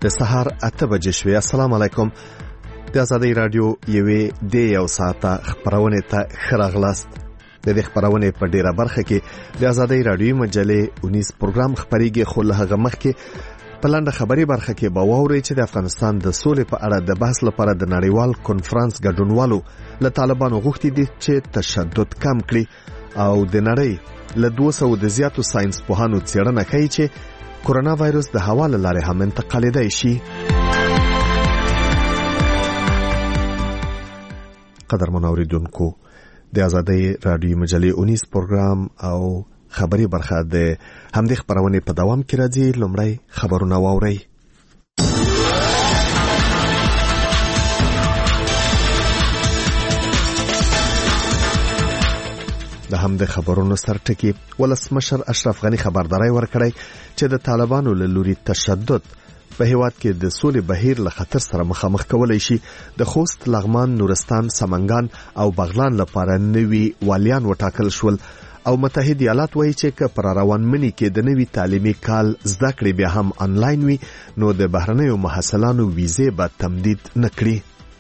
د سهار 8 بجې شوې. السلام علیکم. د آزادۍ رادیو یوې د یو ساعته خبرونه ته خراغلاست. د دې خبرونه په ډیره برخه کې د آزادۍ رادیو مجلې 19 پروګرام خبريږي، خو له هغه مخکې په لاندې خبري برخه کې به واوري چې د افغانستان د سولې په اړه د بحث لپاره د نړیوال کنفرانس ګډونوالو له طالبانو غوښتي دي چې تشدد کم کړي او د نړۍ له 200 د زیاتو ساينس پوهانو څېړنه کوي چې کورونا وایرس د هوا له لارې هم انتقالېدای شي. قدرمن اوریدونکو، د آزادۍ رادیو مجلې 19 پروګرام او خبري برخه د همدې خبرونه په دوام کې راځي. لومړی خبرونه واوري. د همدې خبرونو سرټکی ولسمشر اشرف غنی خبرداري ورکړی چې د طالبانو له لوري تشدد په هیواد کې د سولې بهیر له خطر سره مخامخ کولای شي. د خوست، لغمان، نورستان، سمنګان او بغلان لپاره نوي والیان وټاکل شول او متحده ایالات وایي چې پر روان منی کې د نوي تعلیمي کال زده کړې بیا هم آنلاین وي، نو د بهرنیو محصلانو ویزې به تمدید نکړي.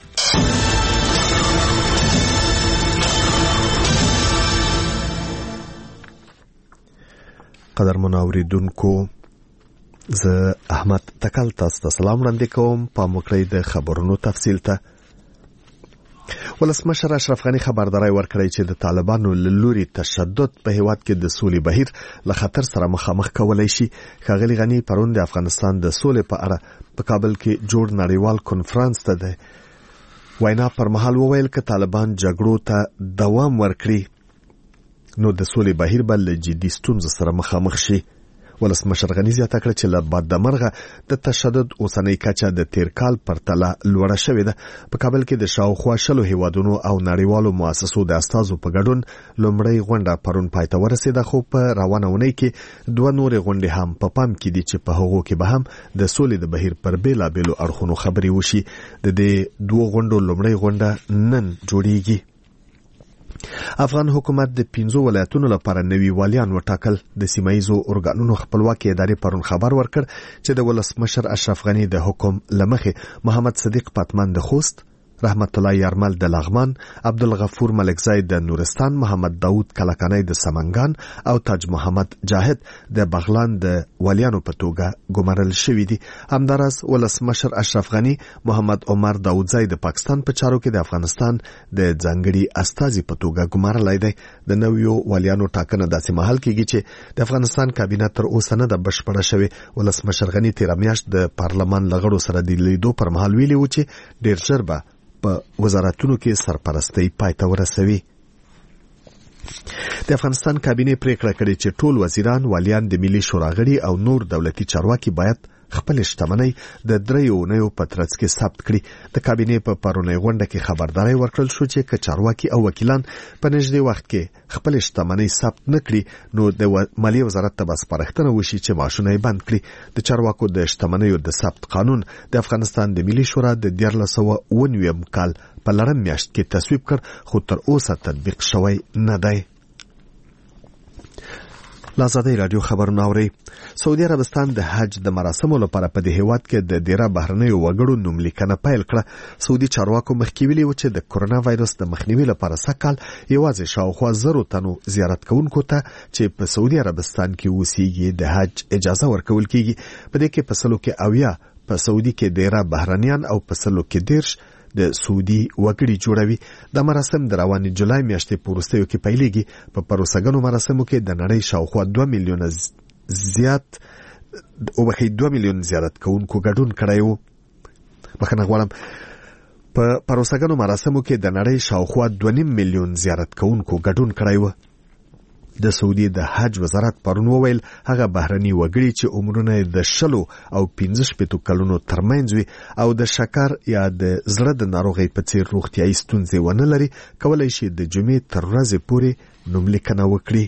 قدرمن اوریدونکو، زه احمد تکل تاسو ته سلام وړاندې کوم. په مکړې د خبرونو تفصیل ته ولسمشر اشرف غنی خبرداري ورکړی چې د طالبانو له لوري تشدد په هیواد کې د سولې بهیر له خطر سره مخامخ کولای شي. ښاغلي غنی پرون د افغانستان د سولې په اړه په کابل کې جوړ نړیوال کنفرانس ته د وینا پر مهال وویل چې طالبان جګړو ته دوام ورکړي نو د سولې بهیر بل جدي ستونزې سره مخامخ شي. ولسمشر غنی زیاته کړه چې له باد د مرغه د تشدد اوسنۍ کچه د تیر کال پرتله لوړه شوې ده. په کابل کې د شاوخوا 20 هیوادونو او نړیوالو مؤسسو د استازو په ګډون لومړی غونډه پرون پای ته ورسېده، خو په روانه اونۍ کې دوه نورې غونډې هم په پام کې دي چې په هغو کې به هم د سولې د بهیر پر بیلابیلو اړخونو خبرې وشي. د دې دوه غونډو لومړی غونډه نن جوړیږي. افغان حکومت د 15 ولایتونو لپاره نوي والیان وټاکل. د سیمایزو ارګانونو خپلواکي ادارې پرون خبر ورکړ چې د ولسمشر اشرف غنی د حکم لمخې محمد صدیق پاتمان د خوست، رحمت الله یارمل د لغمان، عبدالغفور ملکزای د نورستان، محمد داود کلکانی د سمنګان او تاج محمد جاهد د بغلان د ولیانو په توګه ګمارل شوی دي. همدارس ولسمشر اشرف غنی محمد عمر داودزای د پاکستان په چارو کې د افغانستان د ځانګړي استازي په توګه ګمارلای دی. د نویو ولیانو ټاکنه داسې مهال کېږي چې د افغانستان کابینه تر اوسه نه د بشپړه شوی. ولسمشر غنی تیر میاشت د پارلمان لغړو سره د لیدو پر مهال ویلي و چې ډیر ژر به په وزارتونو کې سرپرستی پای ته ورسوي. د افغانستان کابینه پریکړه کړې چې ټول وزیران، والیان، د ملي شورا غړي او نور دولتي چارواکي باید خپل شتمنۍ د 3 اونیو په ترڅ کې ثبت کړي. د کابینه په پرونی غونډه کې خبرداري ورکړل شو چې چارواکي او وکیلان په نږدې وخت کې خپل شتمنۍ ثبت نکړي نو د مالیې وزارت ته سپارښتنه وشي چې معاشونه یې بند کړي. د چارواکو د شتمنیو د ثبت قانون د افغانستان د ملي شورا د 1999 کال په لړم میاشت کې تصویب کړ، خو تر اوسه تطبیق شوی نه دی. آزادۍ رادیو خبرونه اوري. سعودي عربستان د حج د مراسمو لپاره په دې هیواد کې د ډیره بهرنیو وګړو نوملیکنه پیل کړه. سعودي چارواکو مخکې ویلي و چې د کورونا وایرس د مخنیوي لپاره سکهال یوازې شاوخوا 1000 تنو زیارت کوونکو ته چې په سعودي عربستان کې اوسېږي د حج اجازه ورکول کیږي. په دې کې په سلو کې 80 په سعودي کې ډیره بهرنیان او په سلو کې 10 د سعودي وګړي جوړوي. د مراسم د روانې جولای میاشتې په وروستیو کې پیلېږي. په پروسګنو مراسمو کې د نړۍ شاوخوا 2 میلیون زیارت کوونکو ګډون کړی و. بخښنه غواړم، په پروسګنو مراسمو کې د نړۍ شاوخوا 2.5 میلیون زیارت کوونکو ګډون کړی و. د سعودي د حج وزارت پرون وویل هغه بهرني وګړي چې عمرونه د 20 او 15 کلونو ترمنځ وي او د شکر یا د زړه د ناروغۍ په څیر روغتیايي ستونزې ونه لري کولای شي د جمعې تر ورځې پورې نوملیکنه وکړي.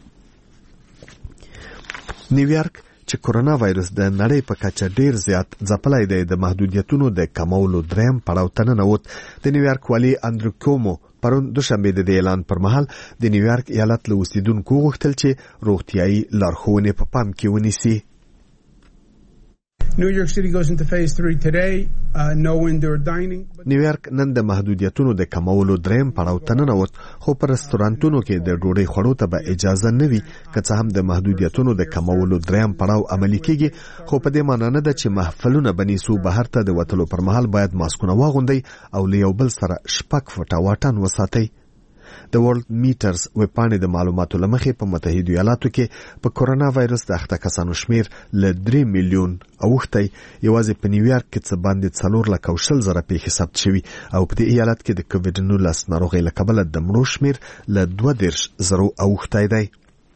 نیویارک چې کورونا وایرس د نړۍ په کچه ډیر زیات ځپلای دی د محدودیتونو د کمولو دریم پړاو ته ننوت. د نیویارک والی اندرو کومو پرون دوشنبه د اعلان پر مهال د نیویارک ایالت له اوسیدونکو غوښتل چې روغتیايي لارښوونې په پام کې ونیسي. New York City goes into phase 3 today. No indoor dining. نیویارک نن د محدودیتونو د کمولو دریم پړاو ته ننوت، خو په رستورانتونو کې د ډوډۍ خوړو ته به اجازه نه وي. که څه هم د محدودیتونو د کمولو دریم پړاو عملي کیږي، خو په دې معنی نه ده چې محفلونه بنیسو بهر ته د وتلو پر مهال باید ماسکونه واغوندئ او له یو بل سره 6 فوټه واټن وساتئ. د ورلد میټرز ویبپاڼې د معلوماتو له مخې په متحده ایالاتو کې په کورونا وایرس د اخته کسانو شمیر له 3 میلیون اوښتی. یوازې په نیویارک کې څه باندې 4,40,000 پیښې ثبت شوي او په دې ایالت کې د کووډ 19 ناروغۍ له کبله د مړو شمیر له 32,000 اوښتی دی.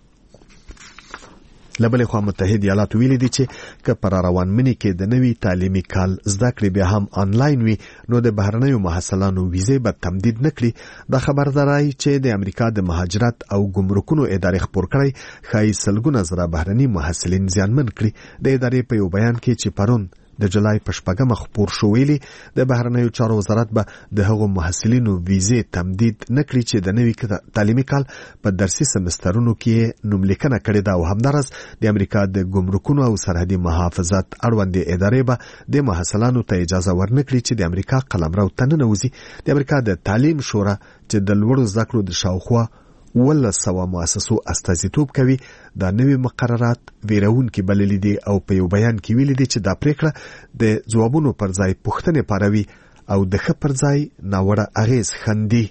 لبلې خوا متحده ایالات ویلي دي چې که پر روان منی کې د نوي تعلیمي کال زده کړې بیا هم آنلاین وي، نو د بهرنیو محصلانو ویزې به تمدید نکړي. دا خبرداري چې د امریکا د مهاجرت او ګمرکونو ادارې خپور کړی ښایي سلګونه زره بهرني محصلین زیانمن کړي. د ادارې په یو بیان کې چې پرون د جولای په 8 خپور شو ویلي د بهرنیو چارو وزارت به د هغو محصلینو ویزې تمدید نکړي چې د نوي تعلیمي کال په درسي سمسترونو کې نوملیکنه کړې ده، او همدارس د امریکا د ګمرکونو او سرحدي محافظت اړوندې ادارې به د محصلانو ته اجازه ورنکړي چې د امریکا قلمرو ته ننوځي. د امریکا د تعلیم شورا چې د لوړو زده کړو د شاوخوا 100 مؤسسو استازیتوب کوي، دا نوي مقررات ویرونکي بللي دي او په یو بیان کې ویلي دي چې دا پریکړه د ځوابونو پر ځای پوښتنې پاروي او د ښه پر ځای ناوړه اغیز خندي.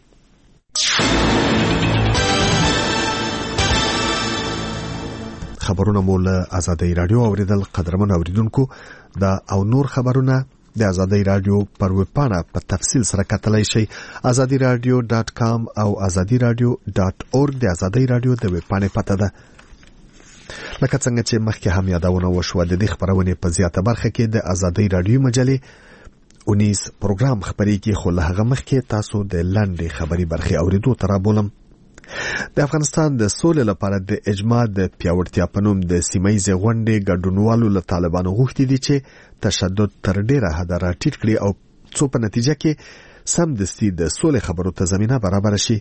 خبرونه مو له آزادۍ رادیو اوریدل. قدرمن اوریدونکو، دا او نور خبرونه د آزادۍ رادیو پر ویبپاڼه په تفصیل سره کتلای شئ. azadiradio.com او azadiradio.org د آزادۍ رادیو د ویبپاڼې پته ده. لکه څنګه چې مخکې هم یادونه وشوه، د دې خبرونې په زیاته برخه کې د آزادۍ رادیو مجلې 19 پروګرام خبرېږي، خو له هغه مخکې تاسو د لنډې خبري برخې اوریدو ته رابولم. د افغانستان د سولې لپاره د اجماع د پیاوړتیا په نوم د سیمه‌ییزې غونډې ګډونوالو له طالبانو غوښتي دي چې تشدد تر ډیره حده راټیټ کړي او څو په نتیجه کې سمدستي د سولې خبرو ته زمینه برابر شي.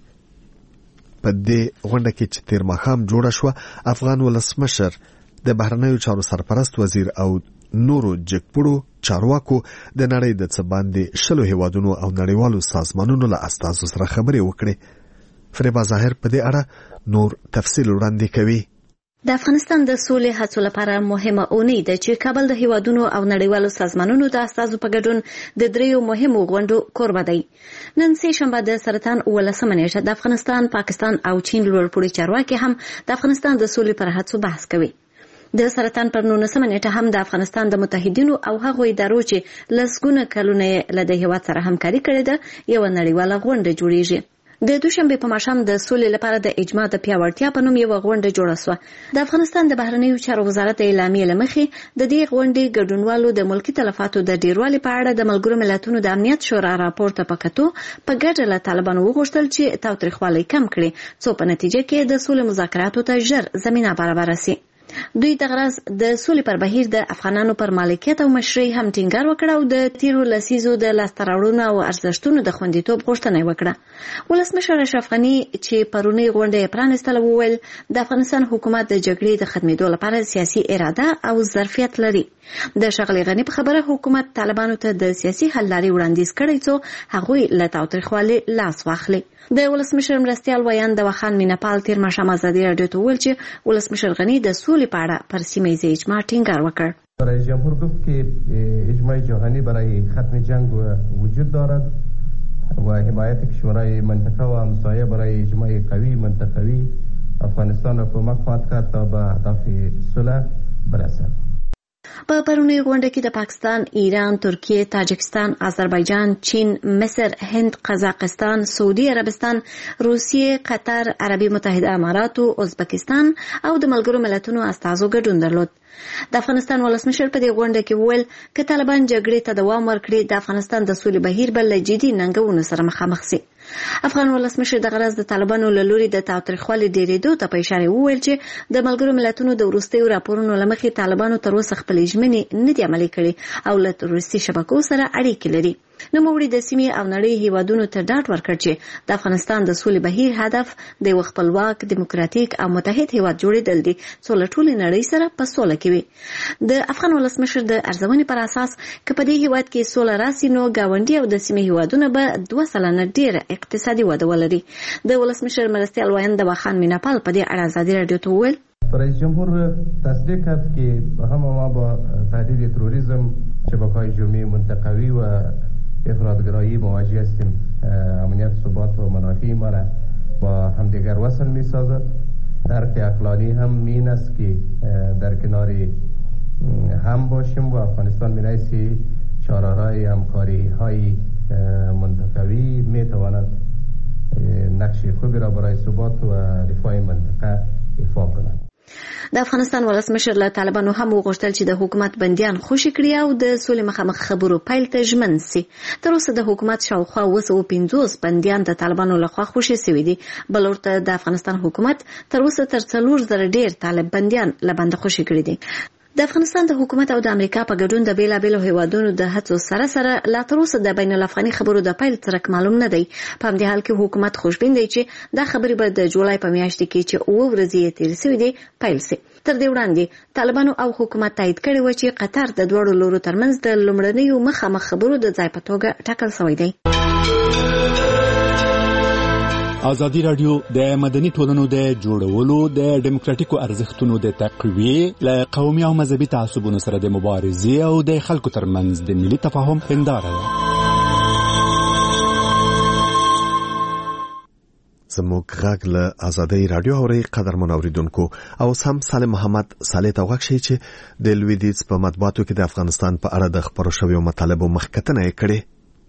په دې غونډه کې چې تیر ماښام جوړه شوه، افغان ولسمشر، د بهرنیو چارو سرپرست وزیر او نورو جګپوړو چارواکو د نړۍ د څه باندې 10 هیوادونو او نړیوالو سازمانونو له استازو سره خبرې وکړي. فریبا ظاهر په دې اړه نور تفصیل وړاندې کوي. د افغانستان د سولې هڅو لپاره مهمه اونۍ ده چې کابل د هیوادونو او نړیوالو سازمانونو د استازو په ګډون د 3 مهمو غونډو کوربه دی. نن سه شنبه د سرطان 18 نیټه د افغانستان، پاکستان او چین لوړپوړي چارواکي هم د افغانستان د سولې پر هڅو بحث کوي. د سرطان پر 19 نیټه هم د افغانستان د متحدینو او هغو ادارو چې لسګونه کلونه له د هیواد سره همکاري کړې ده یو نړیواله غونډه جوړیږي. د دوشنبه په ماښام د سولې لپاره د اجماع د پیاوړتیا په نوم یو غونډه جوړه شوه. د افغانستان د بهرنیو چارو وزارت اعلامیه لمخې د دې غونډې ګډونوالو د ملکی تلفاتو د ډیروالي په اړه د ملګرو ملتونو د امنیت شورا راپور ته پکتو په ګډه له طالبانو وغوښتل چې تاوتریخوالی کم کړي، څو په نتیجه کې د سولې مذاکراتو ته ژر زمینه برابر شي. دوی د غرض د سولې پر بهیر د افغانانو پر مالکیت او مشرۍ هم ټینګار وکړ او د تیرو لسیزو د لاستراوړنو او ارزښتونو د خوندیتوب غوښتنه وکړه. ولسمشر اشرف غني چې پرونی غونډه پرانستله وویل د افغانستان حکومت د جګړې د ختمېدو لپاره سیاسي اراده او ظرفیت لري. د ښاغلي غني په خبره حکومت طالبانو ته د سیاسي حل لارې وړاندیز کړي څو هغوی له تاوتریخوالي لاس واخلي. د ولسمشر مرستیال ویان د وخان مینپال تیر ماښام آزادي رادیو ته وویل چې ولسمشر غني د سولې په اړه پر سیمه‌ییز اجماع ټینګار وکړ. رئیس جمهور گفت که اجماع جهانی برای ختم جنگ وجود دارد و حمایت کشورهای منطقه و همسایه برای اجماع قوی منطقوی افغانستان را کمک خواهد کرد تا به اهداف صلح برسد. په پرونی غونډه کې د پاکستان، ایران، ترکیه، تاجکستان، آذربایجان، چین، مصر، هند، قزاقستان، سعودي عربستان، روسیه، قطر، عربي متحده اماراتو، ازبکستان او د ملګرو ملتونو استازو ګډون درلود. د افغانستان ولسمشر په دې غونډه کې وویل که طالبان جګړې ته دوام ورکړي د افغانستان د سولې بهیر بل جدي ننګونو سره مخامخ شي. افغان ولسمشر د غرض د طالبانو له لوري د تاوتریخوالي ډیرېدو ته په اشاره وویل چې د ملګرو ملتونو د وروستیو راپورونو له مخې طالبانو تر اوسه خپلې ژمنې نه دي عملي کړې او له تروریستي شبکو سره اړیکې لري. نوموړي د سیمې او نړۍ هیوادونو ته ډاډ ورکړ چې د افغانستان د سولې بهیر هدف د یو خپلواک دیموکراتیک او متحد هیواد جوړېدل دي چې له ټولې نړۍ سره په سوله کې وي. د افغان ولسمشر د ارزونې پر اساس که په دې هیواد کې سوله راسي نو ګاونډي او د سیمې هیوادونه به 2% ډېره اقتصادي وده ولري. د ولسمشر مرستیال وایند خان میناپال په دې اړه ازادي رادیو ته وویل رئیس جمهور تصدیق کرد که همه ما با تهدید تروریسم شبکه‌های جرمی منطقوی و افراطگرایی مواجه هستیم. امنیت ثبات و منافع ما را با همدیگر وصل می‌سازد. درک عقلانی هم این است که در کنار هم باشیم و افغانستان به حیث چاره‌های همکاری‌های منطقوی می‌تواند نقش خوبی را برای ثبات و رفاه منطقه ایفا کند. د افغانستان ولسمشر له طالبانو هم وغوښتل چې د حکومت بندیان خوشي کړي او د سولې مخامخ خبرو پیل ته ژمن سي. تر اوسه د حکومت شاوخوا 250 بندیان د طالبانو لخوا خوشي شوي دي. بل ورته د افغانستان حکومت تر اوسه تر 4,000 ډیر طالب بندیان له بنده خوشي کړي دي. د افغانستان د حکومت او د امریکا په ګډون د بیلابیلو هیوادونو د هڅو سره لا تر اوسه د بین الافغاني خبرو د پیل څرک معلوم نه دی. په همدې حال کې حکومت خوشبین دی چې دا خبرې به د جولای په میاشت کې چې 9 ورځې تیر شوې دي پیل شي. تر دې وړاندې طالبانو او حکومت تایید کړی و چې قطر د دوړو لورو ترمنځ د لومړنیو مخامخ خبرو د ځای په توګه ټاکل شوی دی. ازادي رادیو د مدني ټولنو د جوړولو د دیموکراتیکو ارزښتونو د تقویې له قومي او مذهبي تعصبونو سره د مبارزې او د خلکو ترمنځ د ملي تفاهم هنداره ده. زموږ غږ له ازادي رادیو اوري قدرمن اوریدونکو او سم سالم محمد صالح ته وغږ شي چې د لویدیز په مطبوعاتو کې د افغانستان په اړه د خبرو شویو مطالبو مخکتنه کړي.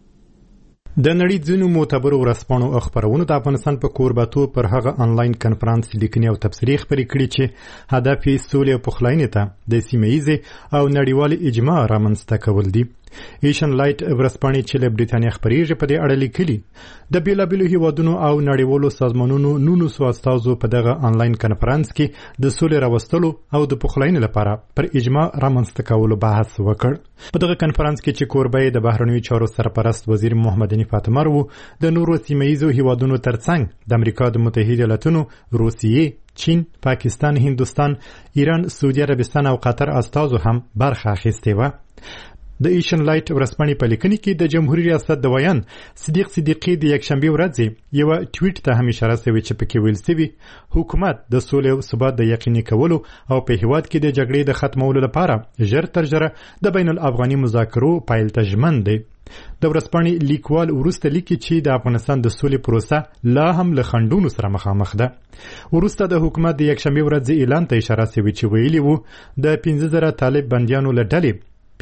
د نړۍ ځینو معتبرو ورځپاڼو او خبرونو د افغانستان په کوربتو پر هغه انلاین کنفرانس لیکنې او تبصرې خپرې کړې چې هدف یې سولې او پخلاینې ته د سیمه‌ییزې او نړیوال اجماع رامنځته کول دي. ایشن لایټ ورځپاڼې چې له بریتانیا خپرېږي په دې اړه لیکلي د بیلابیلو هیوادونو او نړیوالو سازمانونو 900 استازو په دغه انلاین کنفرانس کې د سولې راوستلو او د پخلاینې لپاره پر اجماع رامنځته کولو بحث وکړ. په دغه کنفرانس کې چې کوربه د بهرنیو چارو سرپرست وزیر محمد علي فاطمه وو د نورو سیمه‌ییزو هیوادونو ترڅنګ د امریکا د متحده ایالاتونو، روسیې، چین، پاکستان، هندوستان، ایران، سعودي عربستان او قطر استازو هم برخه اخیستې و. د ایشن لایټ ورځپاڼې په لیکنې کې د جمهوریت ریاست د ویان صدیق صدیقی د یکشنبه ورځ یو ټویټ ته هم اشاره شوې چې پکې ویل شوی حکومت د سولې او ثبات د یقیني کولو او په هیواد کې د جګړې د ختمولو لپاره ژر تر ژره د بین الافغاني مذاکرو پیل ته ژمن دی. د ورځپاڼې لیکوال وروسته لیکي چې د افغانستان د سولې پروسه لا هم له خنډونو سره مخامخ ده. وروسته د حکومت د یکشنبه ورځ اعلان ته اشاره شوې چې ویلي وو د 15,000 طالب بندیانو له ډلې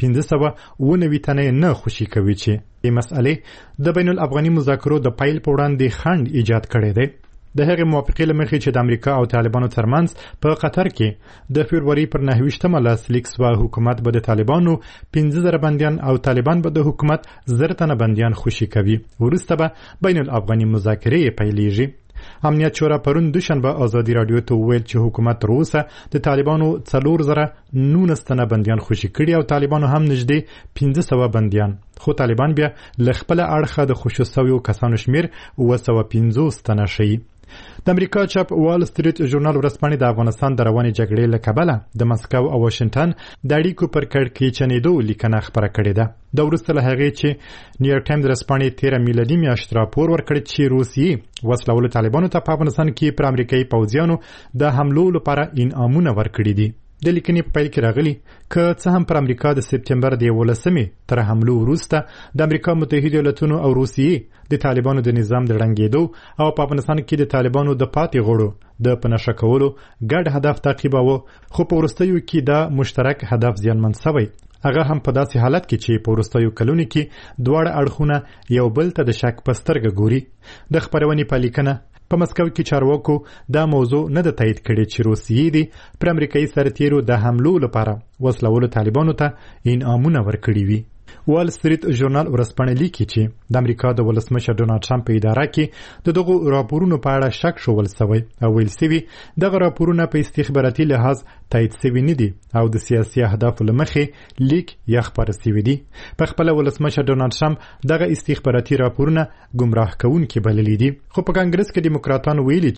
590 تنه نه خوشي کوي چې د مسئلې د بین الافغاني مذاکرو د پیل په وړاندې خنډ ایجاد کړی دی. د هغې موافقې له مخې چې د امریکا او طالبانو ترمنځ په قطر کې د فبروري پر 9 لاسلیک شوی حکومت به د طالبانو 15,000 بندیان او طالبان به د حکومت 1000 تنه بندیان خوشي کوي. وروسته به بین الافغاني مذاکرې پیلېږي. امنیت شورا پرون دوشنبه ازادي رادیو ته وویل چې حکومت تر اوسه د طالبانو 4,019 تنه بندیان خوشي کړي او طالبانو هم نږدې 500 بندیان، خو طالبان بیا له خپل اړخه د خوشي شویو کسانو شمیر 250 تنه شي. د امریکا چاپ وال سټریټ ژورنال ورځپاڼې د افغانستان د روانې جګړې له کبله د مسکو او واشنگټن د اړیکو پر کړکېچنېدو لیکنه خپره کړې ده. د وروسته له هغې چې نیویارک ټایمز ورځپاڼې 13 میلادي میاشت راپور ورکړی چې روسیې وسلهوالو طالبانو ته په افغانستان کې پر امریکایي پوځیانو د حملو لپاره انعامونه ورکړي دي. د لیکنې په پیل کې راغلي که څه هم پر امریکا د سپتمبر د 11 تر حملو وروسته د امریکا متحده ایالاتونو او روسیې د طالبانو د نظام د ړنګېدو او په افغانستان کې د طالبانو د پاتې غړو د پنهشه کولو ګډ هدف تعقیباوه، خو په وروستیو کې دا مشترک هدف زیانمن شوی. هغه هم په داسې حالت کې چې په وروستیو کلونو کې دواړه اړخونه یو بل ته د شک په سترګه ګوري. د خپرونې په لیکنه په مسکو کې چارواکو دا موضوع نه ده تایید کړې چې روسیې دي پر امریکایي سرتیرو د حملو لپاره وسلهوالو طالبانو ته انعامونه ورکړي وي. وال ستریټ ژورنال ورسپانه لیکي چې د امریکا د ولسمشر ډونالد ټرمپ په اداره کې دغه راپورونو په اړه شک شول سوی او ویل سوي دغه راپورونه په استخباراتي لحاظ تایید سوي نه دي او د سیاسي اهدافو لمخې لیک یا خبر سوي دي. په خپل ولسمشر ډونالد ټرمپ دغه استخباراتي راپورونه گمراه کوونکي بللي دي. خو په کانګرس کې دیموکراتانو ویلي